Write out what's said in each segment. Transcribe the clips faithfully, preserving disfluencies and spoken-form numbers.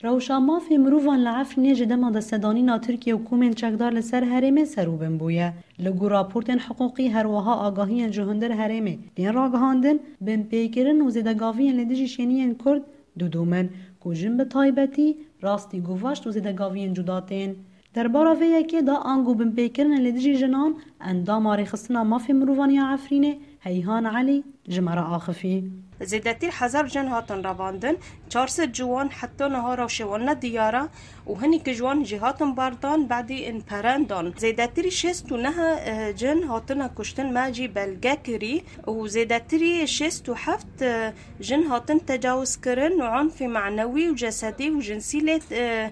روشا مافی مروفان لعفرینه جدما دستدانینا ترکیه و کومن چکدار لسر هرمه سروبن بویه. لگو راپورتن حقوقی هروها آگاهیان جهندر هرمه دین راگهاندن بن پیکرن و زدگاویان لدیجی شینیان کرد دودومن کوجن به تایبتی راستی گواشت و زدگاویان جداتین. درباره وی که دا آنگو بن پیکرن لدیجی جنان اندام آریخستنا مافی مروفانی عفرینه هیهان علی جمرة آخفی. زیدتر هزار جن هاتن رواندن چهارصد جوان حتی نهارا شوان دیارا و هنی که جوان جهاتن باردان بعدی ان پرندان زیدتری شست و نه جن هاتن کشتن ماجی بلگه کری و زیدتری شست و هفت جن هاتن تجاوز کرن و عنف معنوی و جسدی و جنسی لیت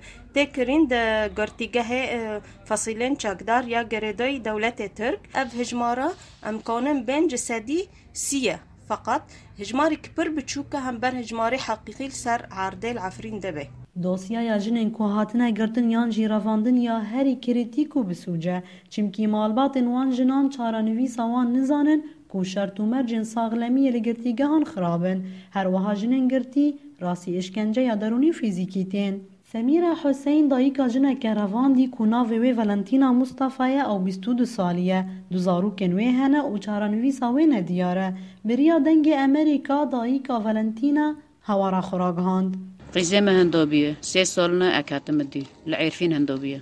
تکرین ده گرتیگه فصیلین چکدار یا گردای دولت ترک اف هجمارا امکانن بین جسدی سیه فقط هجماری کبر بچوکه هم بر هجماری حقیقی سر عرده العفرین دبه. دوسیا یا جنین که هاتنه گرتن یان جیرافاندن یا هری کریتیکو بسوجه چمکی مالبات وان جنان چارانویسا وان نزانن که شرط و مرجن ساغلمی لگرتیگه هان خرابن هر وها جنین گرتی راسی اشکنجه یا درونی فیزیکی تین. سمیرا حسین دایکا جنه که رواندی که ناوی ولنتینا مصطفیه او بیست و دو سالیه دوزارو کنوی هنه و چارانویسا وینه دیاره بریا دنگ امریکا دایکا ولنتینا هوارا خوراگ هاند. قیزم هندوبیه سه سالنا اکاتم دی لعرفین هندوبیه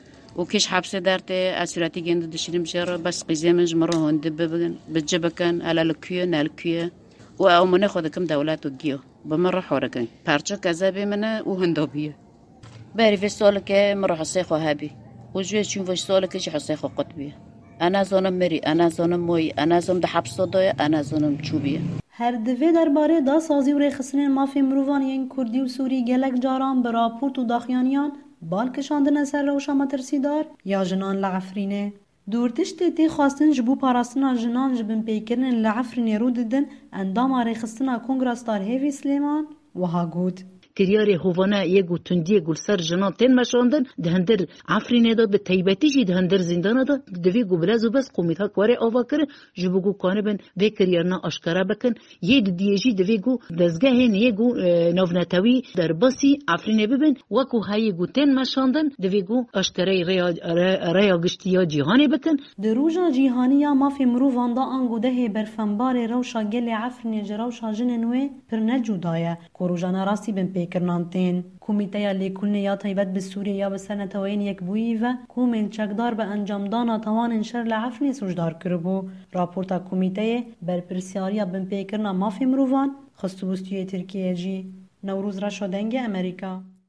و کش حبس درته اسراتی گند دشریم شر بس قیزمش مره هند ببگن بجبکن علالکیه نالکیه و او من خود کم دولت و گیو بمره حرکن پرچه کذابه منه و هندوبیه باری في سالك مرة حسيخو هابي وجوه تشوف في سالك شي حسيخو قطبية أنا زونم مري أنا زونم موي أنا زونم دحبس صدايا أنا زونم چوبية هر دوی درباره دا سازی و ریخستن مافی مروفانیان کردی و سوری گلک جاران به راپورت و داخیانیان بالکشاندن سر روشا مترسیدار یا جنان لعفرینه. دورتشت تی خواستن جبو پاراستنا جنان جبن پیکرن لعفرینه رو ددن اندام ریخستنا کنگراستار هیوی سلیمان و ها گود. كرياري هوفانا يجو تندي يقول سر جنان تين مشاندن دهندر عفرين هذا بتيبتيجي دهندر زندان هذا دفي قبلازو بس قوميتها كواري أوفاكر جبوجو كانبن في كريارنا أشكرا بكن يد ديجي دفي جو دزجهن يجو نوفناتوي درباسي عفرين ببن وكو هاي يجو تين مشاندن دفي جو أشكرا ريا ريا قشتيا جهاني بكن دروجا جهانيا ما في مروفان دا أنجو ده برفنبار روشا جل عفرين جروشا جننوي برنجو دايا كوروجانا راسي بن کرنانتین کمیته لیکولنی یا تایبت به سوریه یا به سنتوین یک بویی و کومن چکدار به انجام دانا توان انشر لعفنی سوجدار کربو راپورتا کمیته بر پرسیاریا بن پیکرنا مافی مروفان خستوبستوی ترکیه جی نوروز را شدنگ امریکا